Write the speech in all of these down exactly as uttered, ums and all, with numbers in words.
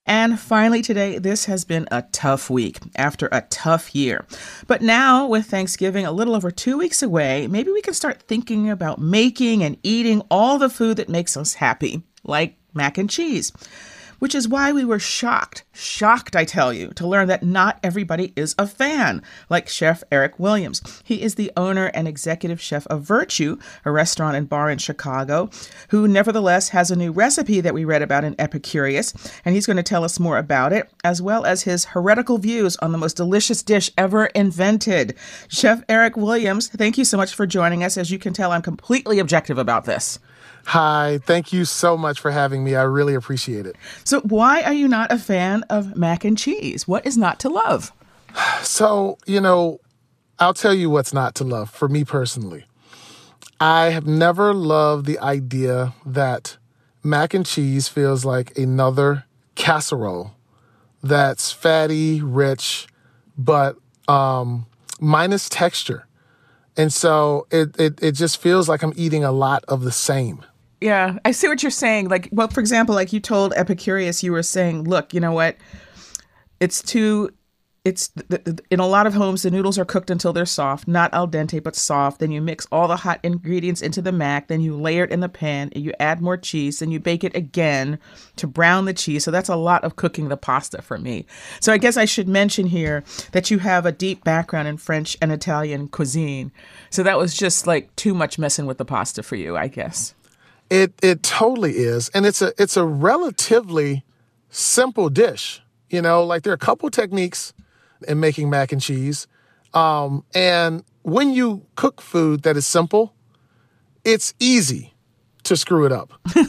And finally, today, this has been a tough week after a tough year. But now, with Thanksgiving a little over two weeks away, maybe we can start thinking about making and eating all the food that makes us happy, like mac and cheese. Which is why we were shocked, shocked, I tell you, to learn that not everybody is a fan, like Chef Eric Williams. He is the owner and executive chef of Virtue, a restaurant and bar in Chicago, who nevertheless has a new recipe that we read about in Epicurious, and he's going to tell us more about it, as well as his heretical views on the most delicious dish ever invented. Chef Eric Williams, thank you so much for joining us. As you can tell, I'm completely objective about this. Hi, thank you so much for having me. I really appreciate it. So why are you not a fan of mac and cheese? What is not to love? So, you know, I'll tell you what's not to love for me personally. I have never loved the idea that mac and cheese feels like another casserole that's fatty, rich, but um, minus texture. And so it, it, it just feels like I'm eating a lot of the same. Yeah, I see what you're saying. Like, well, for example, like you told Epicurious, you were saying, look, you know what? It's too, it's, in a lot of homes, the noodles are cooked until they're soft, not al dente, but soft. Then you mix all the hot ingredients into the mac. Then you layer it in the pan and you add more cheese. Then you bake it again to brown the cheese. So that's a lot of cooking the pasta for me. So I guess I should mention here that you have a deep background in French and Italian cuisine. So that was just like too much messing with the pasta for you, I guess. It it totally is. And it's a it's a relatively simple dish. You know, like there are a couple techniques in making mac and cheese. Um, and when you cook food that is simple, it's easy to screw it up.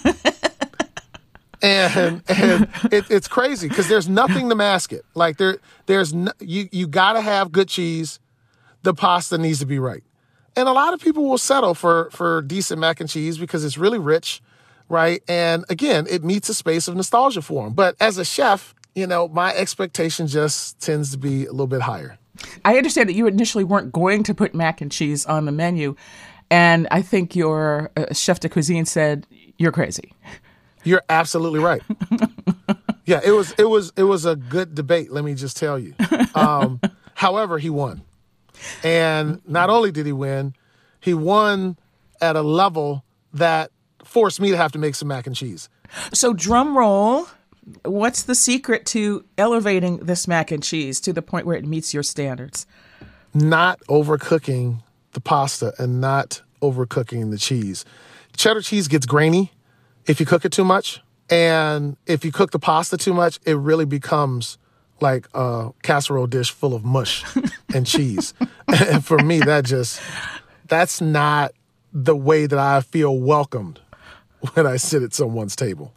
and and it, it's crazy because there's nothing to mask it. Like there there's no, you you got to have good cheese. The pasta needs to be right. And a lot of people will settle for, for decent mac and cheese because it's really rich, right? And again, it meets a space of nostalgia for them. But as a chef, you know, my expectation just tends to be a little bit higher. I understand that you initially weren't going to put mac and cheese on the menu. And I think your uh, chef de cuisine said, you're crazy. You're absolutely right. Yeah, it was, it was, it was a good debate, let me just tell you. Um, however, he won. And not only did he win, he won at a level that forced me to have to make some mac and cheese. So drum roll, what's the secret to elevating this mac and cheese to the point where it meets your standards? Not overcooking the pasta and not overcooking the cheese. Cheddar cheese gets grainy if you cook it too much. And if you cook the pasta too much, it really becomes like a casserole dish full of mush and cheese. And for me, that just, that's not the way that I feel welcomed when I sit at someone's table.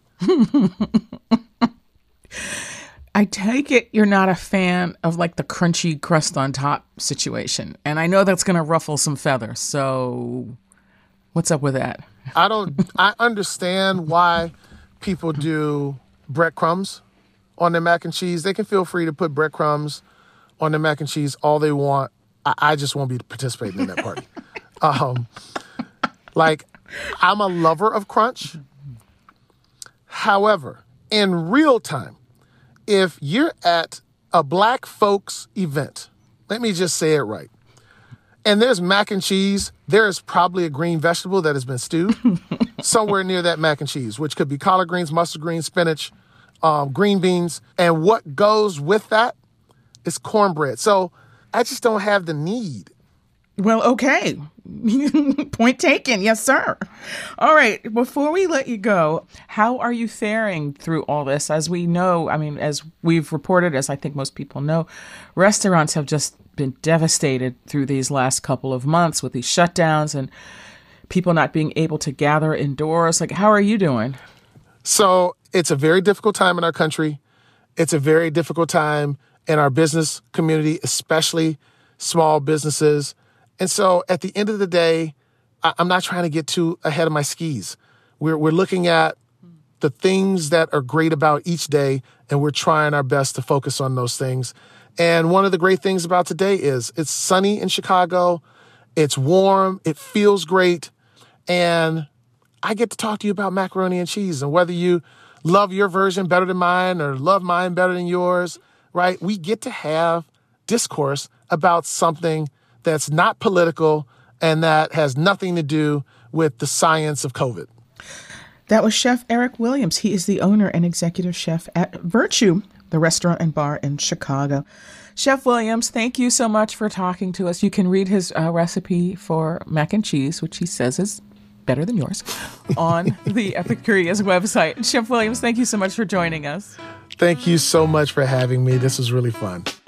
I take it you're not a fan of like the crunchy crust on top situation. And I know that's going to ruffle some feathers. So what's up with that? I don't, I understand why people do breadcrumbs on their mac and cheese. They can feel free to put breadcrumbs on their mac and cheese all they want. I, I just won't be participating in that party. um, like, I'm a lover of crunch. However, in real time, if you're at a black folks event, let me just say it right, and there's mac and cheese, there is probably a green vegetable that has been stewed somewhere near that mac and cheese, which could be collard greens, mustard greens, spinach, Um, green beans, and what goes with that is cornbread. So I just don't have the need. Well, okay. Point taken. Yes, sir. All right. Before we let you go, how are you faring through all this? As we know, I mean, as we've reported, as I think most people know, restaurants have just been devastated through these last couple of months with these shutdowns and people not being able to gather indoors. Like, how are you doing? So it's a very difficult time in our country. It's a very difficult time in our business community, especially small businesses. And so at the end of the day, I- I'm not trying to get too ahead of my skis. We're, we're looking at the things that are great about each day, and we're trying our best to focus on those things. And one of the great things about today is it's sunny in Chicago. It's warm. It feels great. And I get to talk to you about macaroni and cheese. And whether you love your version better than mine or love mine better than yours, right? We get to have discourse about something that's not political and that has nothing to do with the science of COVID. That was Chef Eric Williams. He is the owner and executive chef at Virtue, the restaurant and bar in Chicago. Chef Williams, thank you so much for talking to us. You can read his uh, recipe for mac and cheese, which he says is better than yours, on the Epicurious website. Chef Williams, thank you so much for joining us. Thank you so much for having me. This was really fun.